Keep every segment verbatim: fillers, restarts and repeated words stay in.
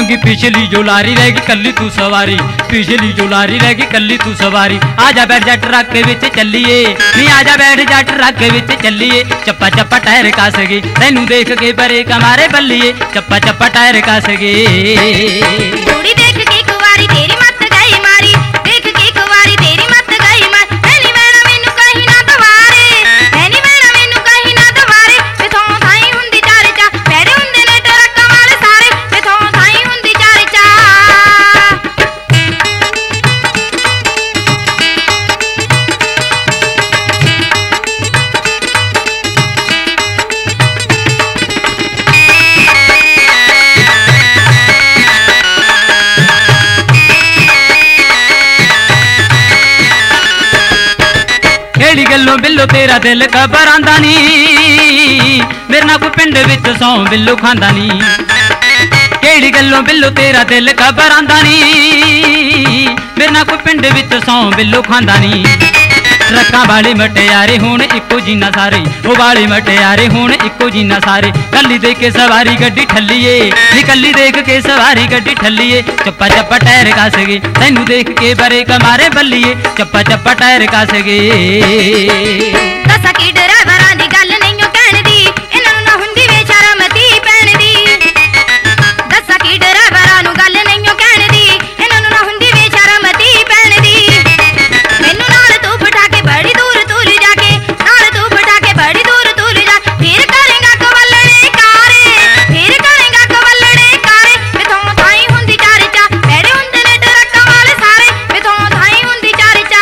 लूंगी पिछली जो लारी रहेगी कल्ली तू सवारी, पिछली जो लारी रहेगी कल्ली तू सवारी। आजा बैठ जा ट्रक के विच चलिए, नी आजा बैठ जा ट्रक के विच चलिए। चप्पा चप्पा टायर कस गए तैनू देख के बरे कमारे बल्लिए, चप्पा चप्पा टायर कस गए। कुड़ी देख के कुवारी तेरी मत गई मारी, देख के कुवारी तेरी मत गई मारी। मैनी मैना मैनू कहीं ना दवारे, मैनी मैना मैनू कहीं ना दवारे। वे थों थाई हुंदी चार चा, पैरे हुंदे ने ट्रक वाले सारे। वे थों थाई हुंदी चार चा। केड़ी गल्लों बिल्लो तेरा दिल घबरांदा नी, मेरे ना कोई पिंड विच सौ बिल्लो खांदा नी। केड़ी गल्लों बिल्लो तेरा दिल घबरांदा नी, मेरे ना कोई पिंड विच सौ बिल्लो खांदा नी। ट्रक्कां वाले मटियारे हुण इक्को जीना सारे, ओ वाले मटियारे हुण इक्को जीना सारे। कल्ली देख के सवारी गड्डी ठल्लिए, नी कल्ली देख के सवारी गड्डी ठल्लिए। चप्पा चप्पा टायर कस गए तैनू देख के बरे कमारे बल्लिए, चप्पा चप्पा टायर कस गए। दसा की ड्राइवरां दी गल नहीं कहण दी, इन्हां नूं ना हुंदी वे शर्म धी पैण दी। दसा की ड्राइवरां नूं गल नहीं कहण दी, इन्हां नूं ना हुंदी वे शर्म धी पैण दी। मैनू नाल तू बिठा के बड़ी दूर तूल जाके, नाल तू बिठा के बड़ी दूर तूल जा। फिर करेगा कवलणे कारे, फिर करेगा कवलणे कारे। वे थों थाई हुंदी चार चा, पैरे हुंदे ने ट्रक वाले सारे। वे थों थाई हुंदी चार चा।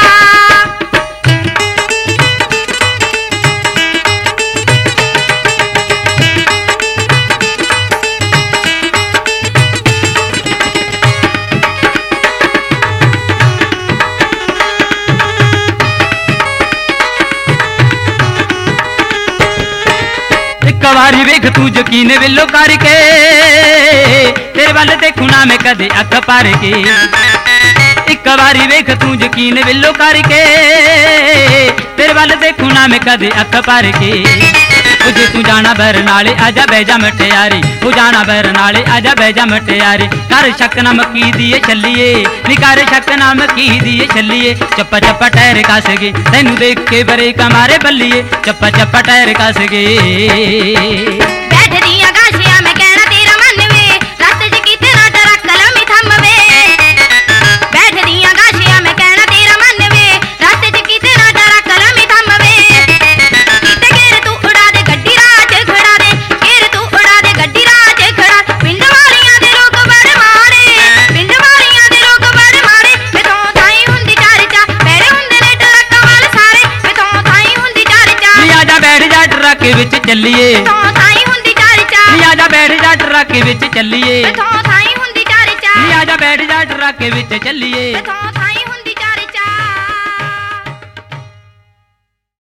एक बारी वेख तू यकीन विलो करके, तेरे वल देखू ना मैं कदे अख भर के। एक बारी वेख तू यकीन विलो करके, तेरे वल देखू ना मैं कदे अख भर के। जे तू जाना बरनाले आजा बैजा मटियारी, तू जाना बरनाले आजा बैजा मटियारी। कर शक ना मकी दिए छलिए, नी कर शक ना मकी दिए छलिए। चप्पा चप्पा टायर कस गए तैनू देख के बरे कमारे बल्लिए, चप्पा चप्पा टायर कस गए। बैठ दियां गाशियां मैं कहना तेरा मन वे, रस्ते च किते ना ट्रक लम्मी थम वे। बैठ दियां गाशियां मैं कहना तेरा मन वे, रस्ते च किते ना ट्रक लम्मी थम वे। किते घेर तू उड़ा दे गड्डी राह च खड़ा दे, घेर तू उड़ा दे गड्डी राह च खड़ा। पिंड वालियां दे लोग बड़ माड़े, पिंड वालियां दे लोग बड़ माड़े। वे थों थाई हुंदी चार चा, पैरे हुंदे ने ट्रक वाले सारे। वे थों थाई हुंदी चार चा। नी आजा बैठ जा ट्रक विच चलिए, थों थाई हुंदी चार चा। नी आजा बैठ जा ट्रक विच चलिए। वे थों थाई हुंदी चार चा। नी आजा बैठ जा ट्रक विच चलिए। वे थों